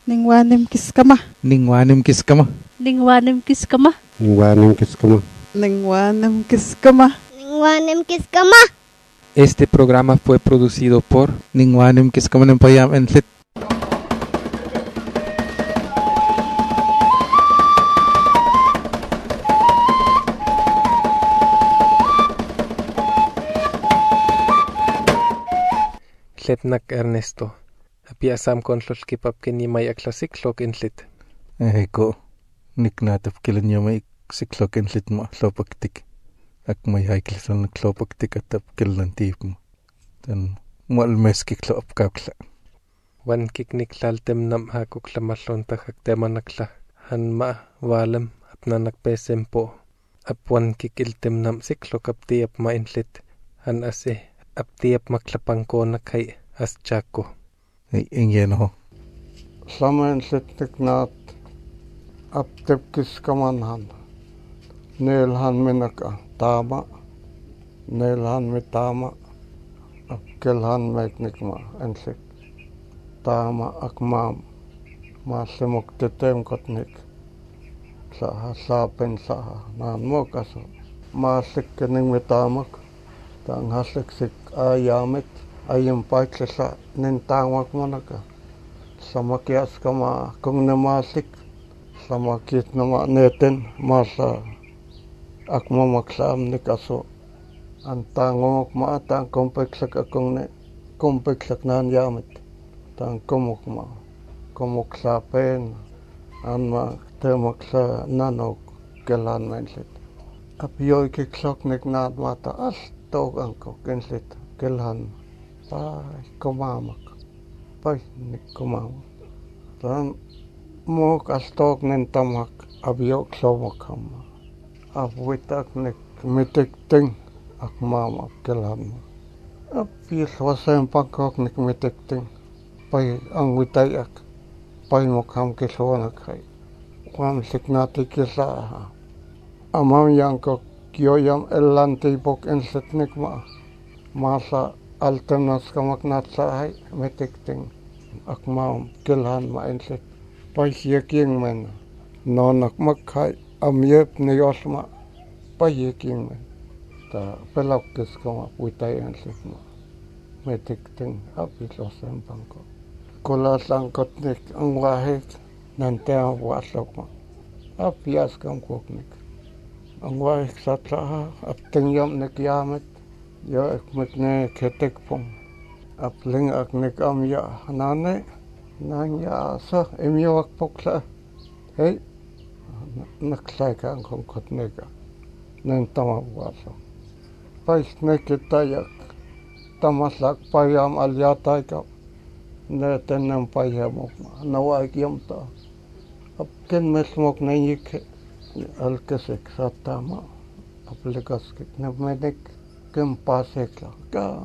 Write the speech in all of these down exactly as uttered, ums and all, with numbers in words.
Ningwanim kiskama. Ningwanim kiskama. Ningwanim kiskama. Ningwanim kiskama. Ningwanim kiskama. Ningwanim kiskama. Este programa fue producido por Ningwanim Kiskama Nempayam Entlit. Tletnak Ernesto. Apiasam con los kipap que ni may aklasik lok entlit. Eko, niknatap kilan yamay siklok entlit mo lopaktik. Ak may haiklisan naklopaktik atap kilan tip mo. Tan mo almes kiklop kakla. Wan kiknik laltem nam hakuk lamalon takak temanakla. Han ma walem apnanak pesempo. Apwan kikiltem nam siklok aptiap ma entlit. Han ase aptiap maklapangko nakay as chako. Ingen ho. Sama entlit nat aptep kiskaman han. Nelhan minaka tama. Nelhan mitama. Apkelhan meknikma entlit. Tama akmam. Masemok tetem kotnik. Saha sapen saha. Naan mo kaso. Masik kening mitamak. Tang hasik sik ayamet. Ayam paiksa nen tangwak manaka. Sama kias kama kung namasik. Sama kit nama neten masa akma maksam ni kaso. Ang tangwak ma tang kompleksak akong ne kompleksak nan yamet. Tang komok ma komok sa pen an ma temak sa nanok kelan mensit. Apiyoy kiksok nek nat mata as tog angko kensit kelan. Pai kumamak, pai nik kumamak. Tan mo kastok nen tamak abiok somak ham. Abuitak nek mitik ting ak mama kelam. Apis wasem pakok nek mitik ting. Pai ang witayak, pai mokam kiswana kai. Wam siknati kisa. Amam yang kok kioyam elanti pok enset nek ma. Masa alternas kamak natsahay metikting akmaum kilhan maenset payyeking men nonak makhay amyep niyosma payyeking men ta pelapkis kama puitay enset ma metikting apilosan bangko kulasang kotnik ang wahik nante ang wasok ma apias kam koknik ang wahik sa tsaha apting yam nekyamet yo ekmek ne ketek pong apling aknek am ya nane nang ya sa emyo ak pokla hey naklay ka ang kong kotnega nang tama waso pais ne kitayak tamasak payam alyatay ka ne tenang payamok nawag yam ta apken mesmok na yik alkesek sa tama aplikaskit na medek kem pasekla ka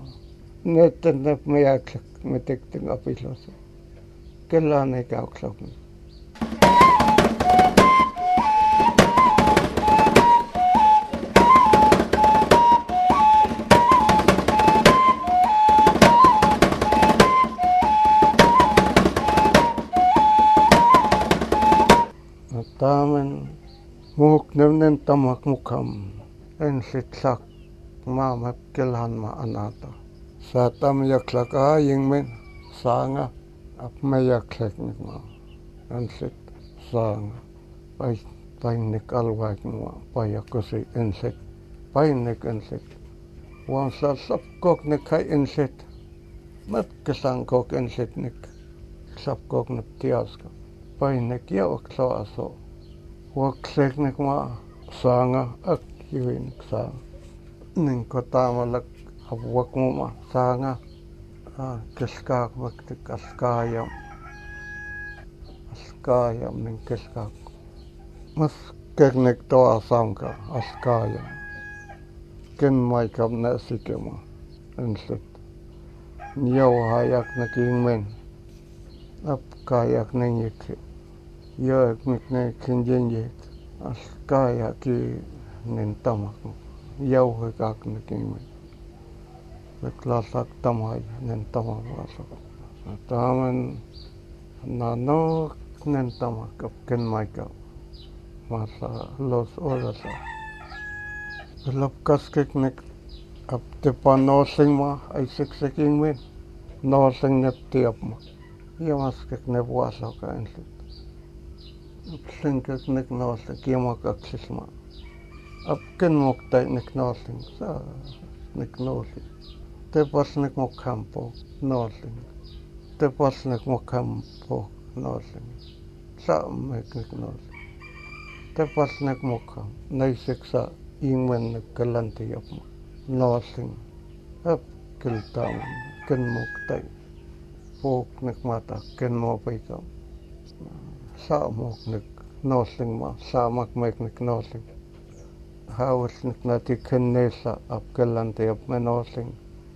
neten nep meyak metekting apilos kelane ka klok tamen muk nemnen tamak mukam en sitlak mama kelhan ma anata sa tam yaklak aying men sanga ap mayaklak nik ma ansit sanga pai pai nik alwak ma pai akosi enset pai nik enset wan sa sapkok nik kai enset mat kesang kok enset nik sapkok nik tiaska pai nik yawak so aso waksek nik ma sanga ak yuin sanga ning kota malak abuak mo ma sanga ah keskak waktu kaskayam askayam ning keskak mas keknek to asam ka askayam ken mai kam na sikema enset niyaw hayak na kingmen ap kayak ning yek yak mikne kinjenje askaya ki nen tamak yaw hekak naking beklasak tamay nen tamawasa taman na no nentama kap ken maika masa los oras lop kaskek nek ap te panosing ma ay sikseking min nosing nep tiap ma yamaskek nep wasa ka ensit sinkek nek nosing yama kaksis ma ap ken moktay nek nosing sa nek nosing te pas nek mokhampo nosing te pas nek mokhampo nosing sa mek nek nosing te pas nek mokham naisik sa ingmen nek kalanti ap ma nosing ap kiltam ken moktay pok nek mata ken mo paikam sa mok nek nosing ma sa mak mek nek nosing hawas nek nati ken nesa ap kalanti ap ma nosing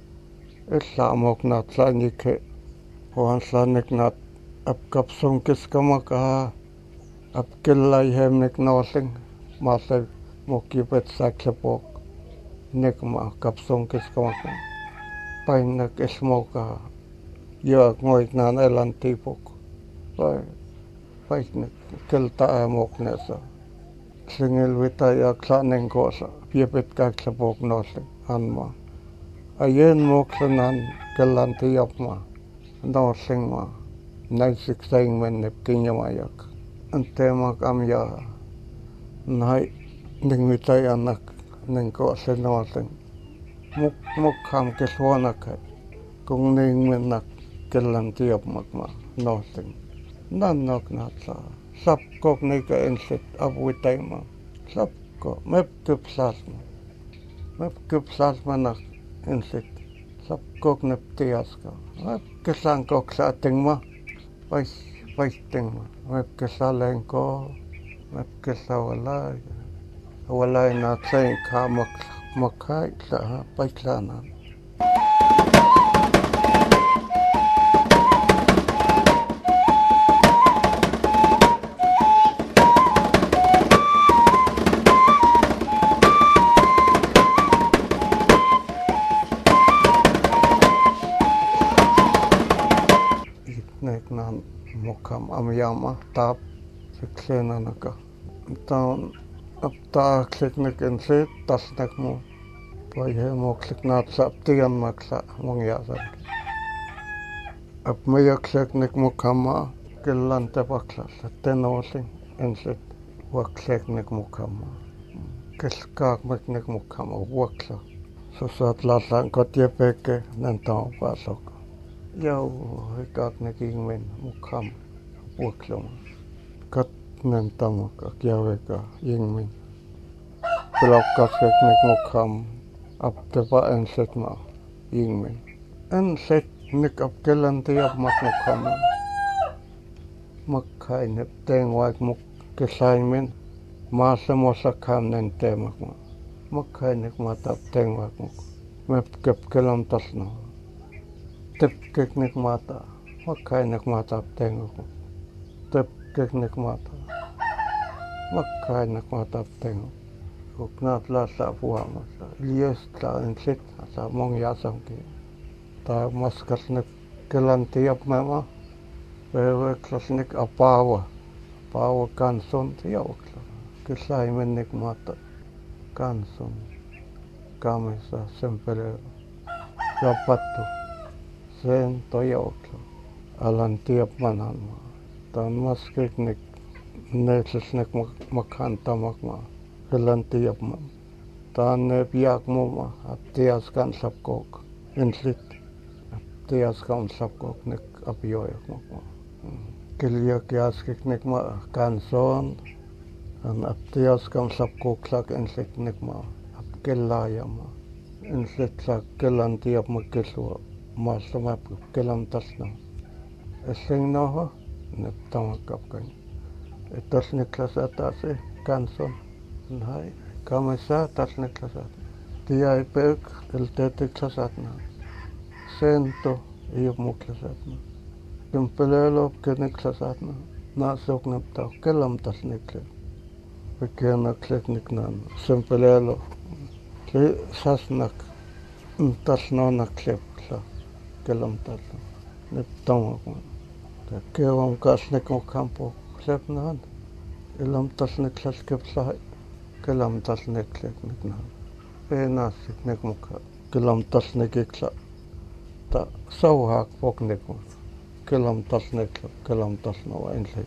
sa mok nat sa nike wan sa nek nat ap kapsong kis kamaka ap kelai hem nek nosing masa mokipet sa klepok nek ma kapsong kis kamaka pai nek esmoka yak ngoik nan elan tipok pai pai nek kelta amok nesa singil wita yak sa neng kosa piepet ka klepok nosing anma ayen mok sanan kelan tiap ma nosing ma naisik saing men nep kinyamayak ante mak amya nai ning mitay anak neng kosa nosing muk muk ham keswanak kung ning menak kelan tiap mak ma nosing nan nok nat sa sap kok nek ensit abwitay ma sap ko mep kup sas ma mep kup sas manak ensit sap kok nep tias ka mep kesang kok sa ting ma pais pais ting ma mep kesaleng ko mep kesawalay walay na tsay ka mak makai sa paislanan nek nan mokam amyama tap siksena naka taon apta klik nek ensit tas nek mo pai he mo klik nat sa tian maksa mongyasa ap maya klik nek mokama kelan tapaksa tenosing ensit wak klik nek mokama keskak mek nek mokama waksa so sat lasan kotiepeke nantao pasok yau hikak nek ingmen mukham puklom kat nantama ka kyawe ka ingmen pelok kasek nek mukham ap tepa enset ma ingmen enset nek ap kelan tiap mak mukham makai nep teng wak muk kesai men masa mosakam nen temak ma makai nek matap teng wak muk mep kep kelam tasno tep kek nek mata makai nek mata tengok tep kek nek mata makai nek mata tengok uknat la sa puha masa lies la ensit sa mong yasam ki ta maskas nek kelan tiap mama wewe klas nek apawa apawa kanson tiaw kesai men nek mata kanson kamesa sempere rapatu sen toyoklo alan tiap manan ma tan maskek nek neses nek makhan tamak ma kelan tiap ma tan ne piak mo ma atias kan sapkok ensit atias kan sapkok nek apioyak ma kelia kiaskek nek ma kanson an atias kan sapkok sak ensit nek ma apkelaya ma ensit sak kelan tiap ma keswa masa map kelam tasna eseng noho nep tamakap kan etas ne klas atase kanson nai kamesa tas ne klas at dia ipek el tete klas atna sento iyo mo klas atna kempelelo kene klas atna na sok nep ta kelam tas ne klas pekena klas nek nan sempelelo ke sasnak tas no na klep klas kelam tas nep tamak Kewam kasnik mo kampo klepnan. Ilam tasnik klas kepsai. Kelam tasnik klepnik nan. Penasik nek muka. Kelam tasnik iksa. Ta sauhak poknik mo. Kelam tasnik klep. Kelam tasnawa inlip.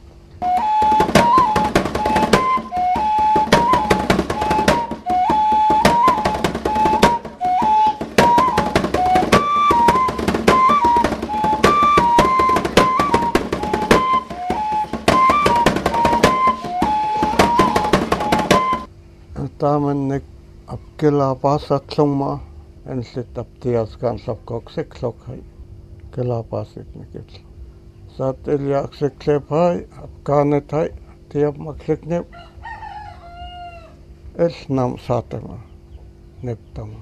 Tamen nek apkela pasat summa en sit aptias kan sapkok seklokai kela pasit nekit. Sat eliak seklepai apkanet hai tiap maklekne esnam satema neptama.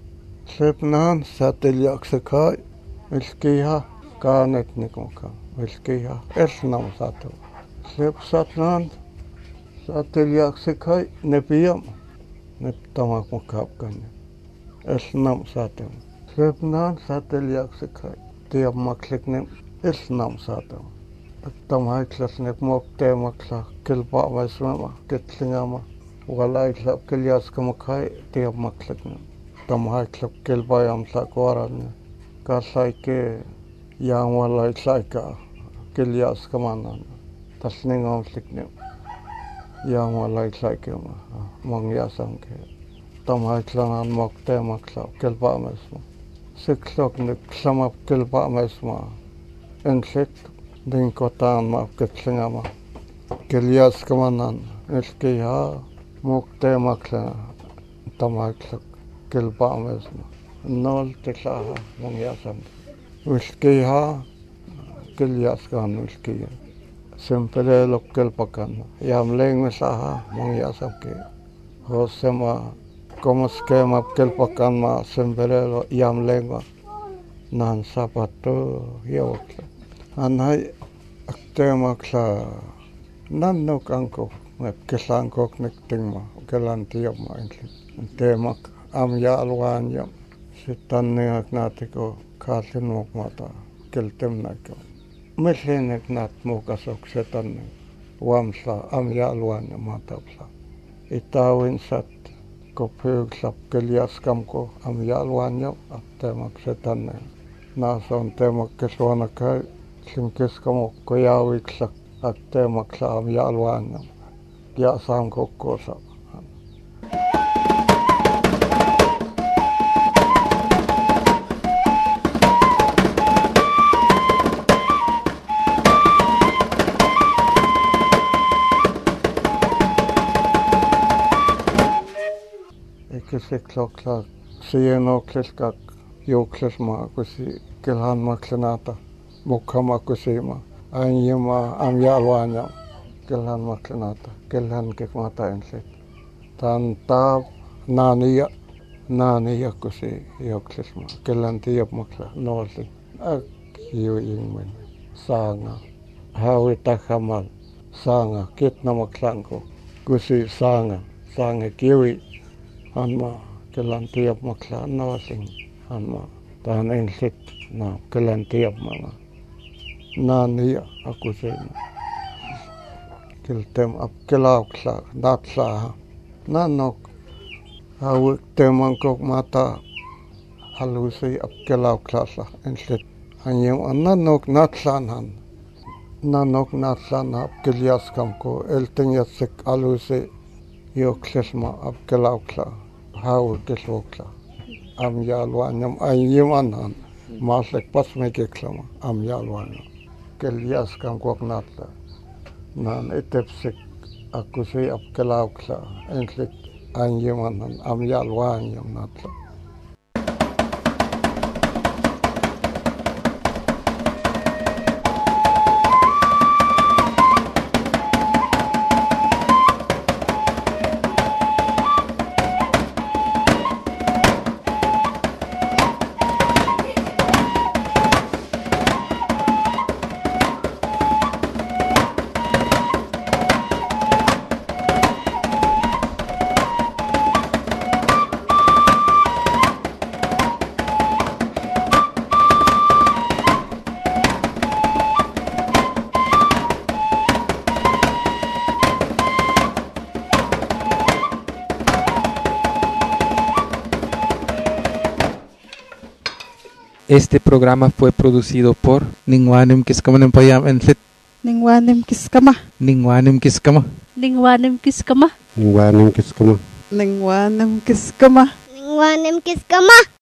Sepnan sat eliak sekai elkiha kanet nikoka elkiha esnam satema. Sep satnan sat eliak sekai nepiam neptama mukapkan esnam satem sepnan sateliak sekai tiap maklekne esnam satem tamai klas nek mokte makla kelpa masma ketlingama walai klap kelias kamakai tiap maklekne tamai klap kelpa yam sakwaran kasai ke yang walai saika kelias kamanan tasningam sikne yang walai saika ma mangyasam ke tamai klanan mokte makla kelpa mesma siklok nek samap kelpa mesma enset din kotan ma ketlingama kelias kamanan elkiha mokte makla tamai klok kelpa mesma nol teklaha mangyasam elkiha kelias kan elkiha sempre lokal pakan yam leng mesaha mangyasam ke hosema como skema kel pakan ma sempre yam leng nan sapato yok anai aktema kla nan no kanko mep kesan kok nek tingma kelan tiap ma temak am ya alwan yam sitan ne aknatiko kasin mok mata keltem nakko meslenek nat mokasok setan wamsa am ya alwan matapsa itawin sat ko pöglap kelias kamko am ya alwan yam temak setan na son temak keswana kai simkes kamok ko yawik sak at temak sa am ya alwan yam ya sam ko kosa Keseklokla sienokleskak jouklesma kusi kelhan maklenata mukhama kusima anyama amyalwanya kelhan maklenata kelhan kekmata enset tan tab naniya naniya kusi jouklesma kelhan tiap makla nolsi ak yu ingmen sanga hawi takamal sanga kitna maklanko kusi sanga sanga kiwi anma kelan tiap makla nawasing anma tahan ensit na kelan tiap mama naniya aku sema keltem ap kelaukla natsa nanok awik temangkok mata halusi ap kelaukla sa ensit anyem nanok natsanan nanok natsan ap kelias kamko eltenyatsek alusi yoklesma ap kelaukla hau keslokla am yalwanyam ayyimanan maslek pasmekeklama am yalwanyam kelias kam koknatla nan etepsek akusi ap kelaukla enslik ayyimanan am yalwanyam natla Este programa fue producido por Ningwanim Kiskama ng Payam Entlit. Ningwanim kiskama. Ningwanim Kiskama. Ningwanim kiskama. Ningwanim kiskama. Ningwanim kiskama. Ningwanim kiskama.